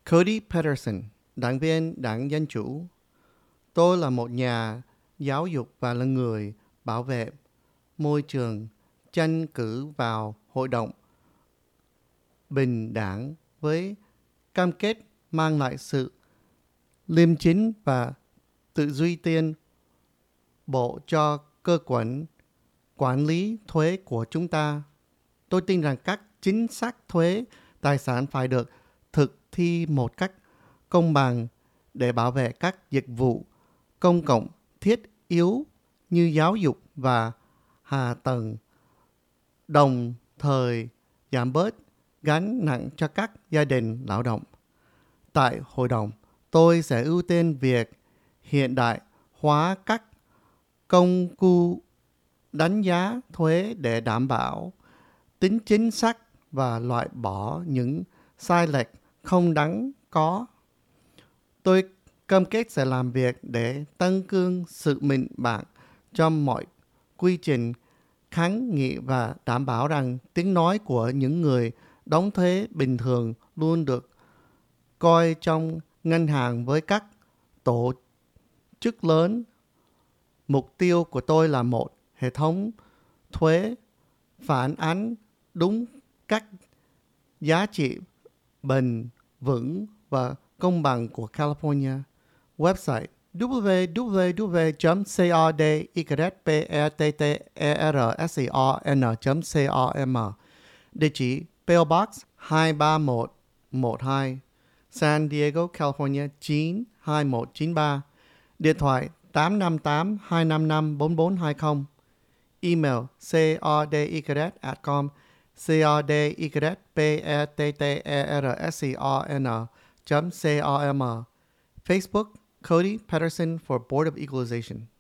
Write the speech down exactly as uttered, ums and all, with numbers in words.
Cody Peterson, đảng viên Đảng Dân Chủ. Tôi là một nhà giáo dục và là người bảo vệ môi trường, tranh cử vào Hội đồng Bình đẳng với cam kết mang lại sự liêm chính và tự duy tiên bộ cho cơ quan quản lý thuế của chúng ta. Tôi tin rằng các chính sách thuế tài sản phải được thực thi một cách công bằng để bảo vệ các dịch vụ công cộng thiết yếu như giáo dục và hạ tầng, đồng thời giảm bớt gánh nặng cho các gia đình lao động. Tại hội đồng, tôi sẽ ưu tiên việc hiện đại hóa các công cụ đánh giá thuế để đảm bảo tính chính xác và loại bỏ những sai lệch không đáng có. Tôi cam kết sẽ làm việc để tăng cường sự minh bạch cho mọi quy trình kháng nghị và đảm bảo rằng tiếng nói của những người đóng thuế bình thường luôn được coi trong ngân hàng với các tổ chức lớn. Mục tiêu của tôi là một hệ thống thuế phản ánh đúng các giá trị bền vững và công bằng của California. Website w w w chấm codpeterson chấm com. Địa chỉ pê ô Box hai ba một một hai, San Diego, California chín hai một chín ba. Điện thoại tám năm tám hai năm năm bốn bốn hai không. Email codecadet at com, codecadet peterson chấm com. Facebook Cody Peterson for Board of Equalization.